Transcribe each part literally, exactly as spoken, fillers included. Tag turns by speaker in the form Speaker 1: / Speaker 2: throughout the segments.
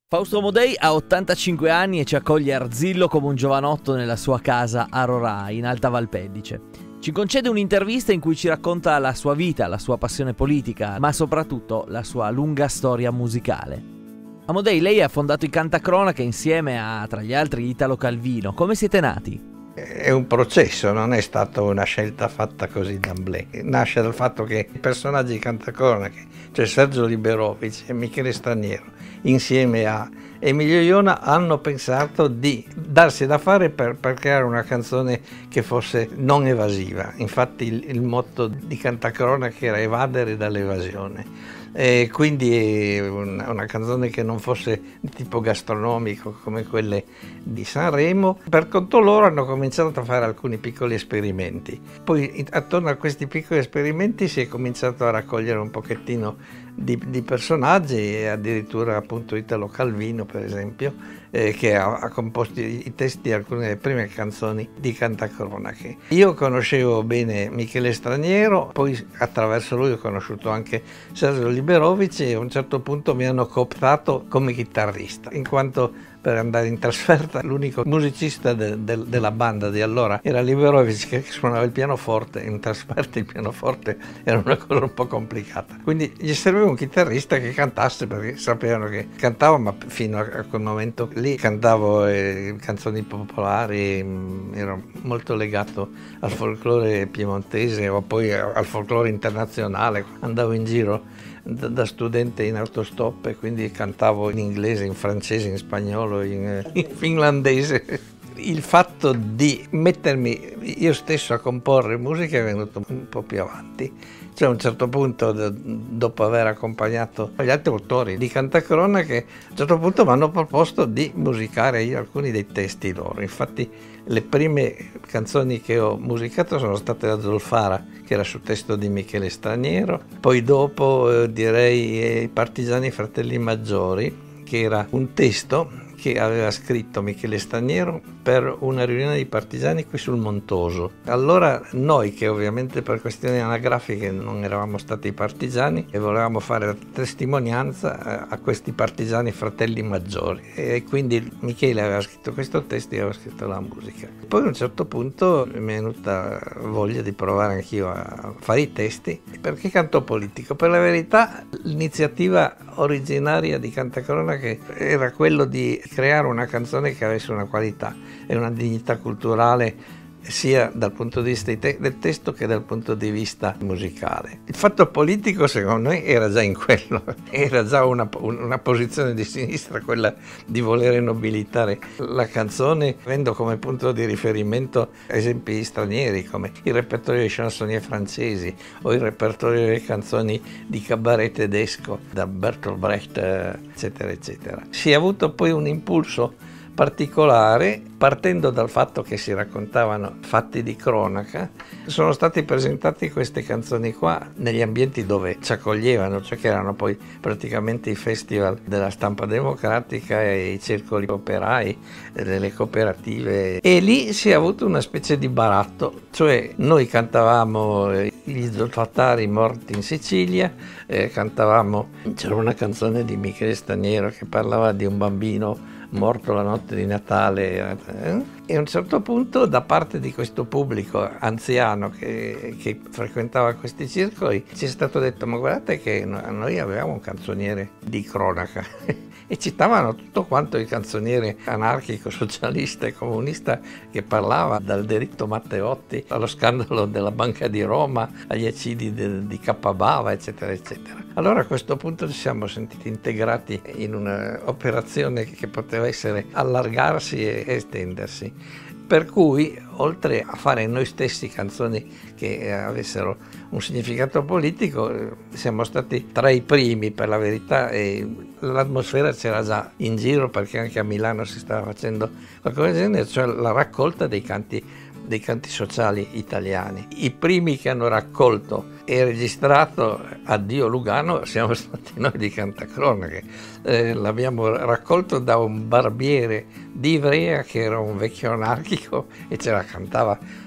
Speaker 1: Fausto Amodei ha ottantacinque anni e ci accoglie arzillo come un giovanotto nella sua casa a Rorà, in Alta Valpellice. Ci concede un'intervista in cui ci racconta la sua vita, la sua passione politica, ma soprattutto la sua lunga storia musicale. Amodei, lei ha fondato i Cantacronache insieme a, tra gli altri, Italo Calvino. Come siete nati?
Speaker 2: È un processo, non è stata una scelta fatta così d'amblè. Nasce dal fatto che i personaggi di Cantacronache, cioè Sergio Liberovic e Michele Straniero, insieme a Emilio Iona, hanno pensato di darsi da fare per, per creare una canzone che fosse non evasiva. Infatti il, il motto di Cantacronache era evadere dall'evasione. E quindi una, una canzone che non fosse di tipo gastronomico come quelle di Sanremo. Per conto loro hanno cominciato a fare alcuni piccoli esperimenti, poi attorno a questi piccoli esperimenti si è cominciato a raccogliere un pochettino di, di personaggi, e addirittura appunto Italo Calvino per esempio, eh, che ha, ha composto i testi di alcune delle prime canzoni di Cantacronache. Io conoscevo bene Michele Straniero, poi attraverso lui ho conosciuto anche Sergio Liberovic e a un certo punto mi hanno cooptato come chitarrista, in quanto per andare in trasferta l'unico musicista de, de, della banda di allora era Liberovic, che suonava il pianoforte. In trasferta il pianoforte era una cosa un po' complicata, quindi gli serviva un chitarrista che cantasse, perché sapevano che cantavo, ma fino a quel momento lì cantavo eh, canzoni popolari, mh, ero molto legato al folklore piemontese o poi al folklore internazionale. Andavo in giro da studente in autostop e quindi cantavo in inglese, in francese, in spagnolo, in, in finlandese. Il fatto di mettermi io stesso a comporre musica è venuto un po' più avanti. Cioè a un certo punto, dopo aver accompagnato gli altri autori di Cantacronache, a un certo punto mi hanno proposto di musicare io alcuni dei testi loro. Infatti le prime canzoni che ho musicato sono state la Zolfara, che era su testo di Michele Straniero, poi dopo eh, direi eh, I Partigiani Fratelli Maggiori, che era un testo che aveva scritto Michele Straniero per una riunione di partigiani qui sul Montoso. Allora noi, che ovviamente per questioni anagrafiche non eravamo stati partigiani, e volevamo fare testimonianza a questi partigiani fratelli maggiori, e quindi Michele aveva scritto questo testo e aveva scritto la musica. Poi a un certo punto mi è venuta voglia di provare anch'io a fare i testi, perché canto politico. Per la verità l'iniziativa originaria di Cantacronache era quello di creare una canzone che avesse una qualità e una dignità culturale sia dal punto di vista del testo che dal punto di vista musicale. Il fatto politico secondo me era già in quello, era già una, una posizione di sinistra, quella di volere nobilitare la canzone, avendo come punto di riferimento esempi stranieri come il repertorio dei chansonnier francesi o il repertorio delle canzoni di cabaret tedesco da Bertolt Brecht, eccetera eccetera. Si è avuto poi un impulso particolare, partendo dal fatto che si raccontavano fatti di cronaca. Sono stati presentati queste canzoni qua negli ambienti dove ci accoglievano, cioè che erano poi praticamente i festival della stampa democratica e i circoli operai, delle cooperative, e lì si è avuto una specie di baratto, cioè noi cantavamo gli zolfatari morti in Sicilia, eh, cantavamo, c'era una canzone di Michele Straniero che parlava di un bambino morto la notte di Natale, eh? E a un certo punto da parte di questo pubblico anziano che, che frequentava questi circoli ci è stato detto: ma guardate che noi avevamo un canzoniere di cronaca e citavano tutto quanto il canzoniere anarchico, socialista e comunista che parlava dal delitto Matteotti allo scandalo della Banca di Roma, agli eccidi de, di Cappabava, eccetera eccetera. Allora a questo punto ci siamo sentiti integrati in un'operazione che poteva essere allargarsi e estendersi. Per cui, oltre a fare noi stessi canzoni che avessero un significato politico, siamo stati tra i primi, per la verità, e l'atmosfera c'era già in giro, perché anche a Milano si stava facendo qualcosa del genere, cioè la raccolta dei canti, dei canti sociali italiani. I primi che hanno raccolto e registrato Addio Lugano siamo stati noi di Cantacronache. Eh, l'abbiamo raccolto da un barbiere di Ivrea che era un vecchio anarchico e ce la cantava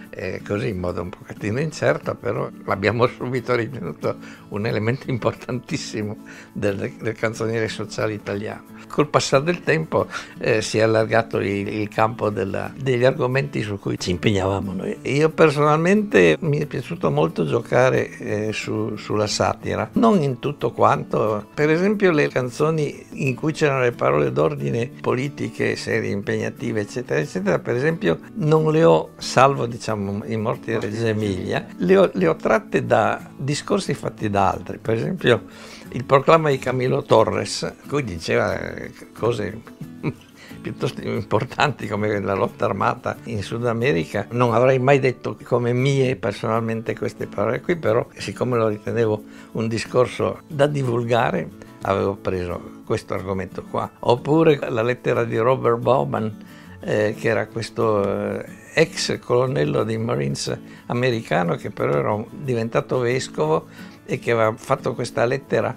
Speaker 2: eh, così in modo un pochettino incerto, però l'abbiamo subito ritenuto un elemento importantissimo del, del canzoniere sociale italiano. Col passare del tempo eh, si è allargato il, il campo della, degli argomenti su cui ci impegnavamo noi. Io personalmente mi è piaciuto molto giocare eh, su, sulla satira, non in tutto quanto. Per esempio le canzoni in cui c'erano le parole d'ordine politiche, serie, impegnative, eccetera, eccetera, per esempio non le ho, salvo diciamo i morti di Reggio Emilia, le ho, le ho tratte da discorsi fatti da altri. Per esempio il proclama di Camilo Torres, cui diceva cose piuttosto importanti come la lotta armata in Sud America. Non avrei mai detto come mie personalmente queste parole qui, però siccome lo ritenevo un discorso da divulgare, avevo preso questo argomento qua. Oppure la lettera di Robert Bowman, eh, che era questo eh, ex colonnello dei Marines americano che però era diventato vescovo e che aveva fatto questa lettera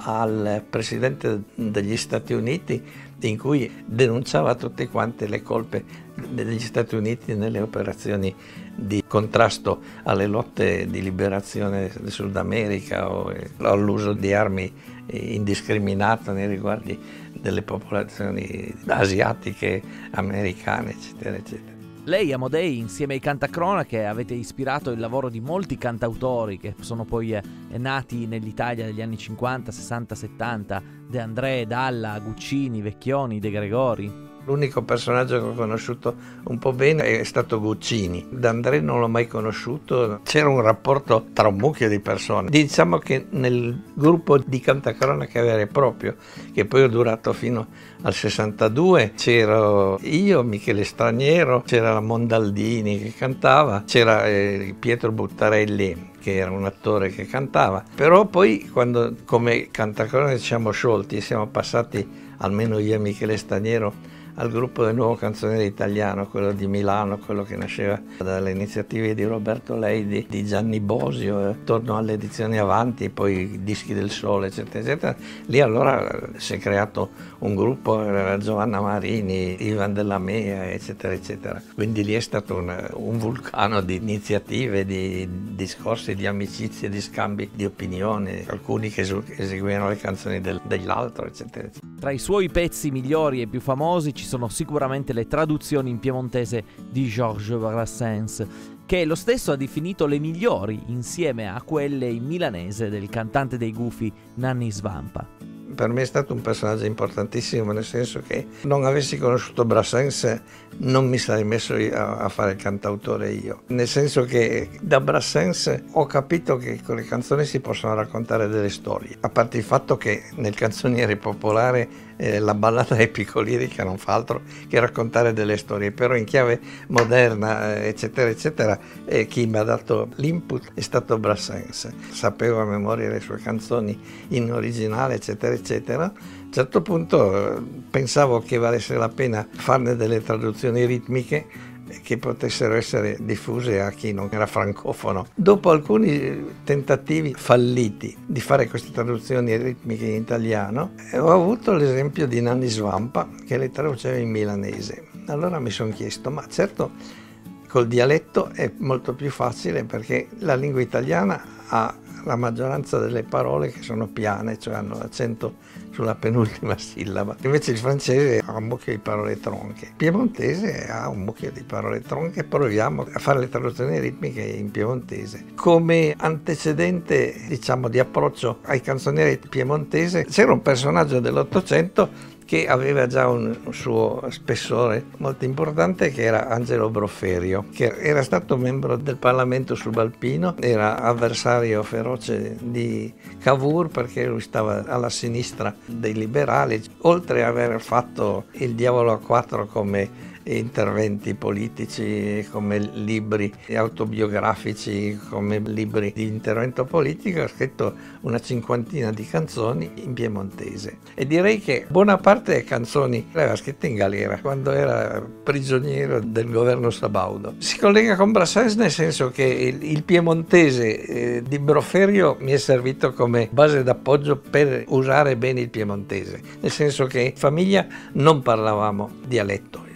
Speaker 2: al presidente degli Stati Uniti in cui denunciava tutte quante le colpe degli Stati Uniti nelle operazioni di contrasto alle lotte di liberazione del Sud America o all'uso di armi indiscriminato nei riguardi delle popolazioni asiatiche, americane, eccetera, eccetera.
Speaker 1: Lei, Amodei, insieme ai Cantacronache avete ispirato il lavoro di molti cantautori che sono poi eh, nati nell'Italia degli anni cinquanta, sessanta, settanta, De André, Dalla, Guccini, Vecchioni, De Gregori.
Speaker 2: L'unico personaggio che ho conosciuto un po' bene è stato Guccini. D'André non l'ho mai conosciuto, c'era un rapporto tra un mucchio di persone. Diciamo che nel gruppo di Cantacronache vero e proprio, che poi ho durato fino al sessantadue, c'ero io, Michele Straniero, c'era la Mondaldini che cantava, c'era eh, Pietro Buttarelli che era un attore che cantava. Però poi quando come Cantacronache ci siamo sciolti e siamo passati, almeno io e Michele Straniero, al gruppo del Nuovo Canzoniere Italiano, quello di Milano, quello che nasceva dalle iniziative di Roberto Leidi, di Gianni Bosio, attorno alle edizioni Avanti, poi Dischi del Sole, eccetera, eccetera. Lì allora si è creato un gruppo, era Giovanna Marini, Ivan Della Mea, eccetera, eccetera. Quindi lì è stato un, un vulcano di iniziative, di discorsi, di amicizie, di scambi di opinioni, alcuni che eseguivano le canzoni del, dell'altro, eccetera, eccetera.
Speaker 1: Tra i suoi pezzi migliori e più famosi ci sono sicuramente le traduzioni in piemontese di Georges Brassens, che lo stesso ha definito le migliori insieme a quelle in milanese del cantante dei Gufi Nanni Svampa.
Speaker 2: Per me è stato un personaggio importantissimo, nel senso che non avessi conosciuto Brassens non mi sarei messo a fare il cantautore io, nel senso che da Brassens ho capito che con le canzoni si possono raccontare delle storie, a parte il fatto che nel canzoniere popolare eh, la ballata epico-lirica non fa altro che raccontare delle storie, però in chiave moderna, eh, eccetera, eccetera, eh, chi mi ha dato l'input è stato Brassens. Sapevo a memoria le sue canzoni in originale, eccetera, eccetera. A un certo punto eh, pensavo che valesse la pena farne delle traduzioni ritmiche che potessero essere diffuse a chi non era francofono. Dopo alcuni tentativi falliti di fare queste traduzioni ritmiche in italiano, ho avuto l'esempio di Nanni Svampa che le traduceva in milanese. Allora mi sono chiesto, ma certo col dialetto è molto più facile perché la lingua italiana ha la maggioranza delle parole che sono piane, cioè hanno l'accento sulla penultima sillaba. Invece il francese ha un mucchio di parole tronche. Il piemontese ha un mucchio di parole tronche. Proviamo a fare le traduzioni ritmiche in piemontese. Come antecedente, diciamo, di approccio ai canzonieri piemontese, c'era un personaggio dell'Ottocento che aveva già un suo spessore molto importante, che era Angelo Broferio, che era stato membro del Parlamento subalpino, era avversario feroce di Cavour perché lui stava alla sinistra dei liberali, oltre ad aver fatto Il diavolo a quattro come interventi politici, come libri autobiografici, come libri di intervento politico, ha scritto una cinquantina di canzoni in piemontese e direi che buona parte delle canzoni le aveva scritte in galera quando era prigioniero del governo sabaudo. Si collega con Brassens nel senso che il, il piemontese eh, di Broferio mi è servito come base d'appoggio per usare bene il piemontese, nel senso che in famiglia non parlavamo dialetto.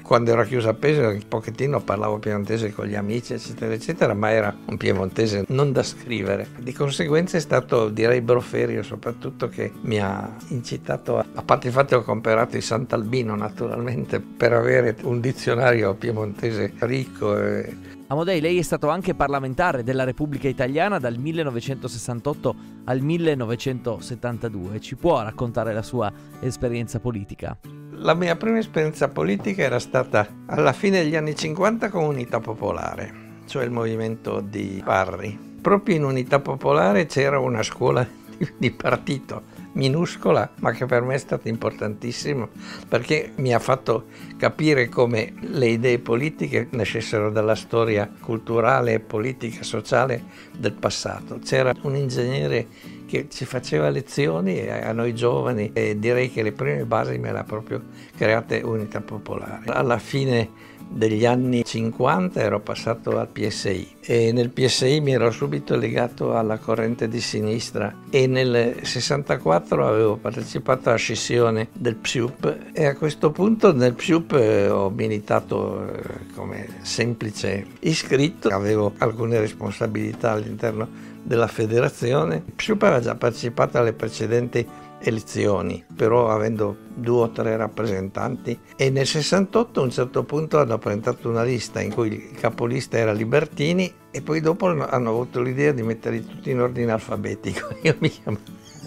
Speaker 2: quando ero chiuso a Pesaro un pochettino parlavo piemontese con gli amici, eccetera, eccetera, ma era un piemontese non da scrivere. Di conseguenza è stato, direi, Broferio soprattutto che mi ha incitato, a, a parte il fatto che ho comprato il Sant'Albino naturalmente, per avere un dizionario piemontese ricco. E...
Speaker 1: Amodei, lei è stato anche parlamentare della Repubblica Italiana dal millenovecentosessantotto al millenovecentosettantadue. Ci può raccontare la sua esperienza politica?
Speaker 2: La mia prima esperienza politica era stata alla fine degli anni cinquanta con Unità Popolare, cioè il movimento di Parri. Proprio in Unità Popolare c'era una scuola di partito minuscola, ma che per me è stata importantissima perché mi ha fatto capire come le idee politiche nascessero dalla storia culturale, politica, sociale del passato. C'era un ingegnere che ci faceva lezioni a noi giovani e direi che le prime basi me le ha proprio create Unità Popolare. Alla fine degli anni cinquanta ero passato al P S I e nel P S I mi ero subito legato alla corrente di sinistra e nel sessantaquattro avevo partecipato alla scissione del P S I U P e a questo punto nel P S I U P ho militato come semplice iscritto, avevo alcune responsabilità all'interno della federazione. Il P S I U P aveva già partecipato alle precedenti elezioni, però avendo due o tre rappresentanti, e nel sessantotto a un certo punto hanno presentato una lista in cui il capolista era Libertini e poi dopo hanno avuto l'idea di metterli tutti in ordine alfabetico. Io mi chiamo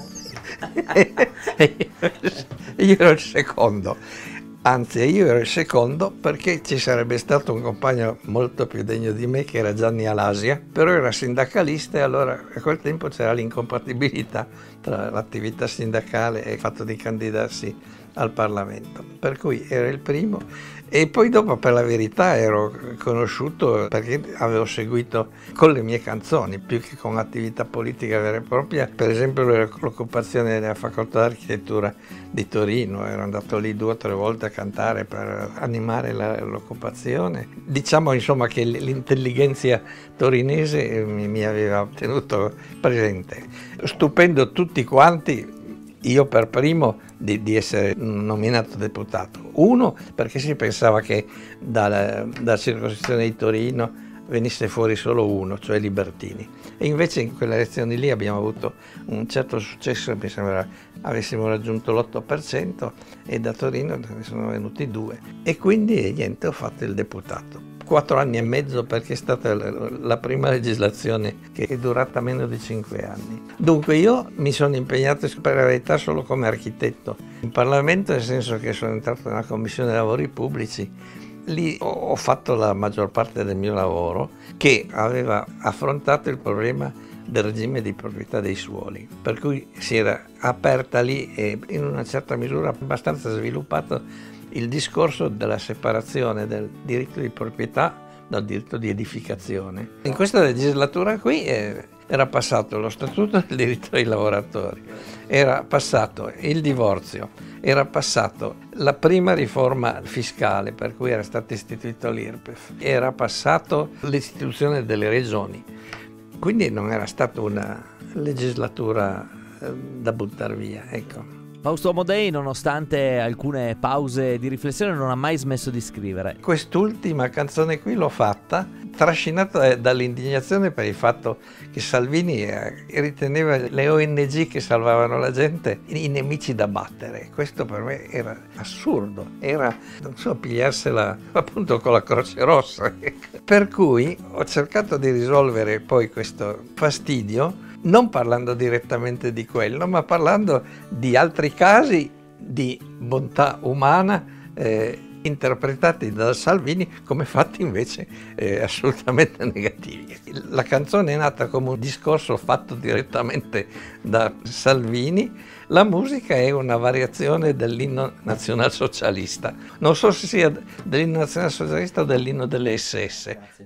Speaker 2: io ero il secondo, anzi io ero il secondo perché ci sarebbe stato un compagno molto più degno di me che era Gianni Alasia, però era sindacalista e allora a quel tempo c'era l'incompatibilità tra l'attività sindacale e il fatto di candidarsi al Parlamento, per cui era il primo. E poi dopo, per la verità, ero conosciuto perché avevo seguito con le mie canzoni più che con attività politica vera e propria, per esempio l'occupazione della facoltà d'architettura di Torino. Ero andato lì due o tre volte a cantare per animare l'occupazione. Diciamo insomma che l'intelligenza torinese mi, mi aveva tenuto presente, stupendo tutti quanti, io per primo, di, di essere nominato deputato. Uno, perché si pensava che dalla, dalla circoscrizione di Torino venisse fuori solo uno, cioè Libertini. E invece in quelle elezioni lì abbiamo avuto un certo successo, mi sembra avessimo raggiunto l'otto per cento e da Torino ne sono venuti due. E quindi niente, ho fatto il deputato. Quattro anni e mezzo perché è stata la prima legislazione che è durata meno di cinque anni. Dunque io mi sono impegnato per la verità solo come architetto in Parlamento, nel senso che sono entrato nella Commissione Lavori Pubblici. Lì ho fatto la maggior parte del mio lavoro che aveva affrontato il problema del regime di proprietà dei suoli, per cui si era aperta lì e in una certa misura abbastanza sviluppato il discorso della separazione del diritto di proprietà dal diritto di edificazione. In questa legislatura qui eh, era passato lo statuto del diritto dei lavoratori, era passato il divorzio, era passato la prima riforma fiscale per cui era stato istituito l'I R P E F, era passato l'istituzione delle regioni, quindi non era stata una legislatura eh, da buttare via, ecco.
Speaker 1: Fausto Amodei, nonostante alcune pause di riflessione, non ha mai smesso di scrivere.
Speaker 2: Quest'ultima canzone qui l'ho fatta trascinata dall'indignazione per il fatto che Salvini riteneva le O N G che salvavano la gente i nemici da battere. Questo per me era assurdo, era, non so, pigliarsela appunto con la Croce Rossa. Per cui ho cercato di risolvere poi questo fastidio non parlando direttamente di quello, ma parlando di altri casi di bontà umana eh, interpretati da Salvini come fatti invece eh, assolutamente negativi. La canzone è nata come un discorso fatto direttamente da Salvini, la musica è una variazione dell'inno nazionalsocialista. Non so se sia dell'inno nazionalsocialista o dell'inno delle S S.
Speaker 1: Grazie.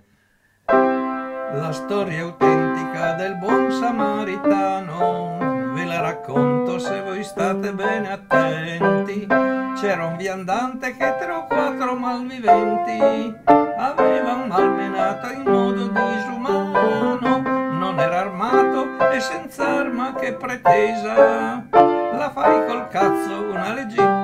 Speaker 2: La storia autentica del buon samaritano ve la racconto se voi state bene attenti. C'era un viandante che tre o quattro malviventi aveva malmenato in modo disumano, non era armato e senza arma che pretesa la fai col cazzo una legittima